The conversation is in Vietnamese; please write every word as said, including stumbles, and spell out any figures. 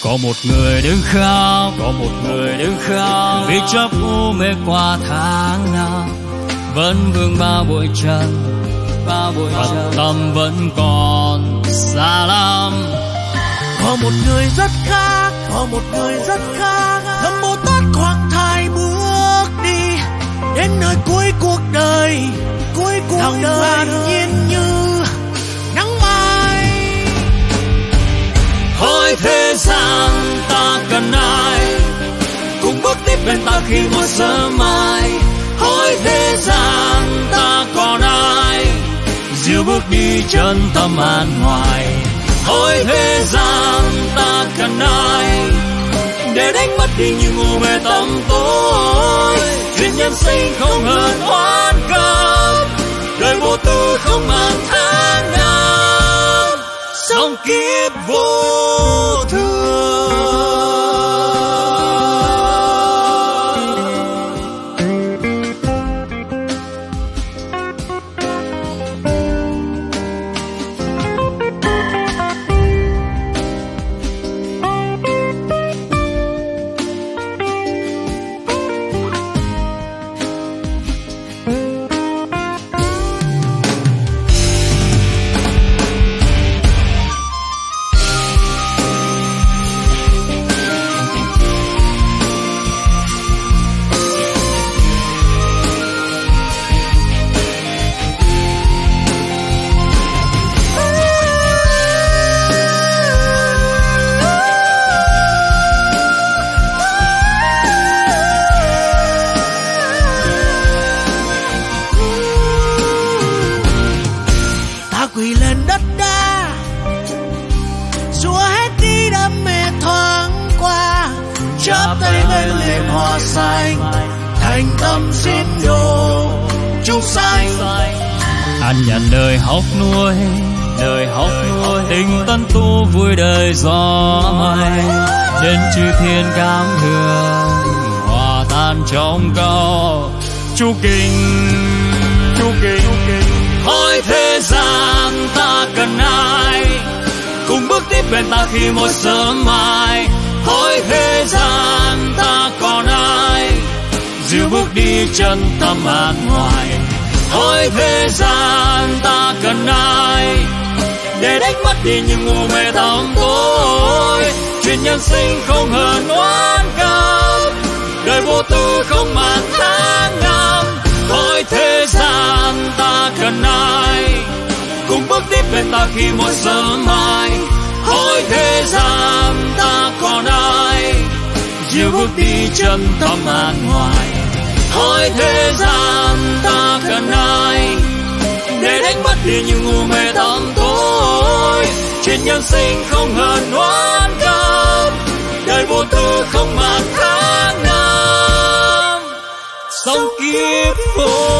Có một người đứng khóc, có một người đứng khóc vì chóp u mê qua tháng năm, vẫn vương ba bụi trần, ba bụi trần, tâm vẫn còn xa lắm. Có một người rất khác, có một người rất khác, Lâm Bồ Tát khoác thai bước đi đến nơi cuối cuộc đời, cuối cuộc lòng đời an nhiên như nắng mai. Hỏi thế gian ta cần ai cùng bước tiếp bên ta khi một sớm mai. Hỏi thế gian ta còn ai dìu bước đi chân tâm an hoài. Hỏi thế gian ta cần ai để đánh mất đi những u mê tâm tối. Chuyện nhân sinh không hờn oán căm, đời vô tư không màng tháng năm, sống kiếp vô thường. Quỳ lên đất đá, xua hết đi đam mê thoáng qua, chắp tay bên lên hoa xanh, thành tâm xin độ chúng sanh. An nhận đời hốc nuôi, đời hốc nuôi, tình tân tu vui đời gió mây. Đến chư thiên cảm hương, hòa tan trong câu chú kinh, chú kinh. Hỏi thế gian ta cần ai cùng bước tiếp bên ta khi một sớm mai. Hỏi thế gian ta còn ai dìu bước đi chân tâm an hoài. Hỏi thế gian ta cần ai để đánh mất đi những u mê tâm tối. Chuyện nhân sinh không hờn oán căm, đời vô tư không màng tháng năm. Hỏi thế gian ta cần ai cùng bước tiếp bên ta khi một sớm mai. Hỏi thế gian ta còn ai dìu bước đi chân tâm an hoài. Hỏi thế gian ta cần ai để đánh mất đi những u mê tâm tối. Chuyện nhân sinh không hờn oán căm, đời vô tư không màng tháng năm, sống kiếp vô